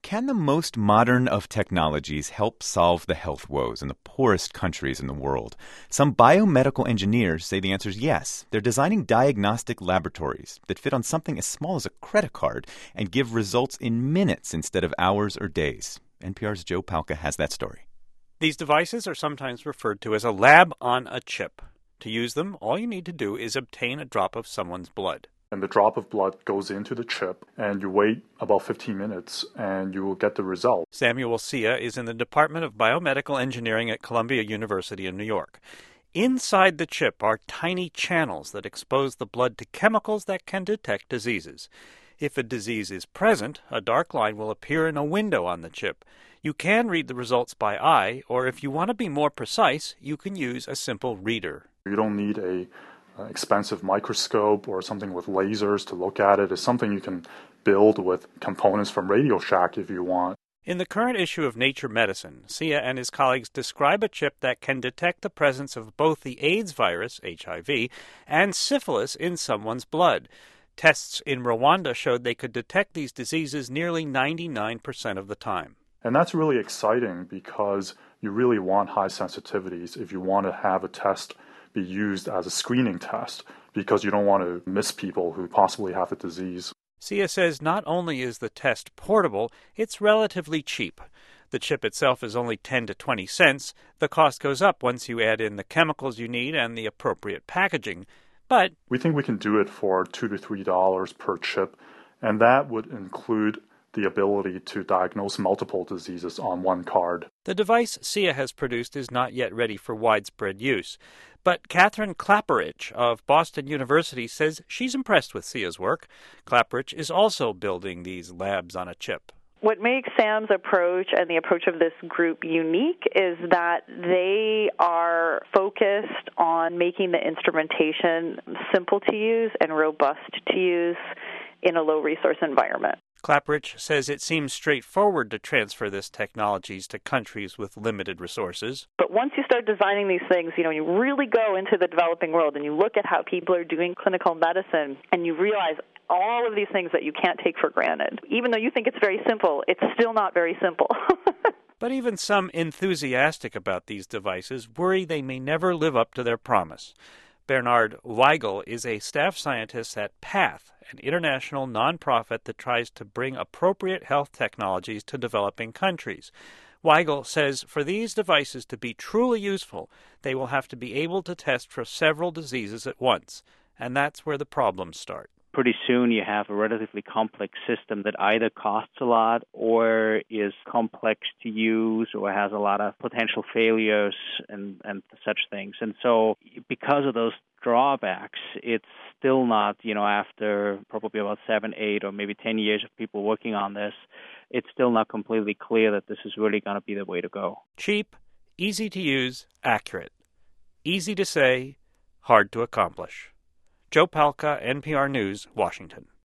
Can the most modern of technologies help solve the health woes in the poorest countries in the world? Some biomedical engineers say the answer is yes. They're designing diagnostic laboratories that fit on something as small as a credit card and give results in minutes instead of hours or days. NPR's Joe Palca has that story. These devices are sometimes referred to as a lab on a chip. To use them, all you need to do is obtain a drop of someone's blood. And the drop of blood goes into the chip, and you wait about 15 minutes, and you will get the result. Samuel Sia is in the Department of Biomedical Engineering at Columbia University in New York. Inside the chip are tiny channels that expose the blood to chemicals that can detect diseases. If a disease is present, a dark line will appear in a window on the chip. You can read the results by eye, or if you want to be more precise, you can use a simple reader. You don't need an expensive microscope or something with lasers to look at it. It's something you can build with components from Radio Shack if you want. In the current issue of Nature Medicine, Sia and his colleagues describe a chip that can detect the presence of both the AIDS virus, HIV, and syphilis in someone's blood. Tests in Rwanda showed they could detect these diseases nearly 99% of the time. And that's really exciting because you really want high sensitivities if you want to have a test be used as a screening test, because you don't want to miss people who possibly have the disease. Sia says not only is the test portable, it's relatively cheap. The chip itself is only 10 to 20 cents. The cost goes up once you add in the chemicals you need and the appropriate packaging. But we think we can do it for $2 to $3 per chip, and that would include the ability to diagnose multiple diseases on one card. The device Sia has produced is not yet ready for widespread use. But Catherine Klaparich of Boston University says she's impressed with Sia's work. Klaparich is also building these labs on a chip. What makes Sam's approach and the approach of this group unique is that they are focused on making the instrumentation simple to use and robust to use in a low-resource environment. Klaparich says it seems straightforward to transfer this technologies to countries with limited resources. But once you start designing these things, you really go into the developing world and you look at how people are doing clinical medicine and you realize all of these things that you can't take for granted. Even though you think it's very simple, it's still not very simple. But even some enthusiastic about these devices worry they may never live up to their promise. Bernard Weigel is a staff scientist at PATH, an international nonprofit that tries to bring appropriate health technologies to developing countries. Weigel says for these devices to be truly useful, they will have to be able to test for several diseases at once, and that's where the problems start. Pretty soon you have a relatively complex system that either costs a lot or is complex to use or has a lot of potential failures and such things. And so because of those drawbacks, it's still not, after probably about 7, 8, or maybe 10 years of people working on this, it's still not completely clear that this is really going to be the way to go. Cheap, easy to use, accurate. Easy to say, hard to accomplish. Joe Palca, NPR News, Washington.